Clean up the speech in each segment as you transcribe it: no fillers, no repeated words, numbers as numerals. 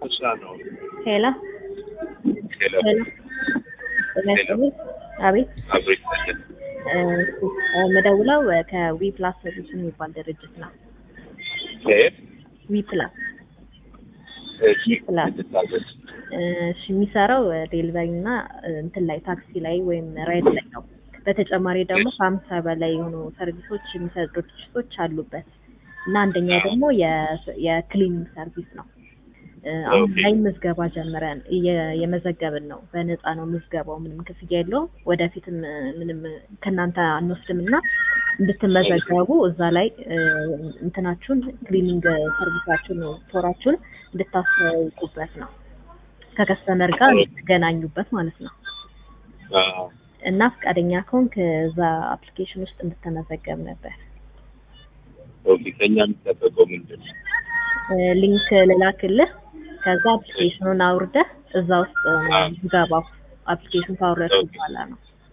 ነው ሄሎ ሄሎ ሄሎ እነዚህ አቤት አብሬት መደውለው ከዊ ፕላስ ሰርቪስ የሚባል ድርጅት ነው። ዊ ፕላስ የሚሰራው ዴሊቨሪ እና እንትን ላይ ታክሲ ላይ ወይም ራይድ ላይ ነው። በተጨማሪ ደግሞ ከ50 በላይ የሆኑ ሰርቪሶች የሚሰጡ ድርጅቶች አሉበት እና አንደኛው ደግሞ የክሊኒንግ ሰርቪስ ነው። አሁን ላይ ምዝገባ ጀምረን የመዘገብን ነው። በነፃ ነው ምዝገባው፣ ምንም ክፍያ የለውም። ወደፊትም ምንም ከናንተ አንወስድምና እንድትመዘገቡ እዛ ላይ እንትናችሁን ክሊኒንግ ሰርቪሳችሁን ቶራችሁን እንድታስተዋውቁበት ነው። ከከስተመር ጋር እንድትገናኙበት ማለት ነው። እና ፈቃደኛ ከሆንክ እዛ አፕሊኬሽን ውስጥ እንድትመዘገብ ነበር። ኦኬ፣ ከኛ የሚጠበቀው ምንድን ነው? ሊንክ ልላክልህ። ከዛ አፕሊኬሽኑን አውርደህ እዛ ውስጥ ገባው። አፕሊኬሽን ካወረድኩ በኋላ ነው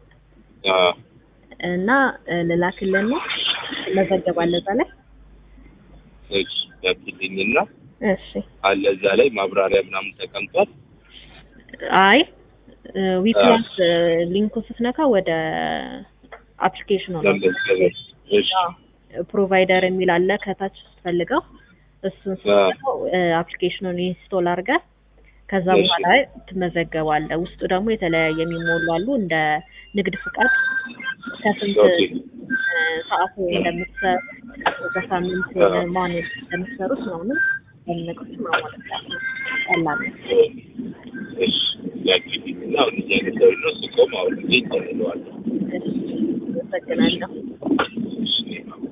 እና ልላክልህ ነው ትመዘገባለህ እዛ ላይ። እሺ፣ ያክልኝና እሺ አለ እዛ ላይ ማብራሪያ ምናምን ተቀምጧል። አይ ዊፕላስ ሊንኩ ስትነካ ወደ አፕሊኬሽኑ ነው። እሺ፣ ፕሮቫይደር የሚል አለ ከታች ስትፈልገው እሱን ስትነካው አፕሊኬሽኑን ኢንስቶል አድርገህ ከዛ በኋላ ትመዘገባለህ። ውስጡ ደግሞ የተለያየ የሚሞሉ አሉ፣ እንደ ንግድ ፍቃድ፣ ከስንት ሰዓት እንደምትሰሩ፣ በሳምንት ማን እንደምትሰሩት ምናምን ነገሮች ማሟላት ቀላል ነው። እሺ፣ ያክልኝና አሁን እየነገሩ ነው ስቆም አሁን ይተነዋል። እሺ፣ አመሰግናለሁ። እሺ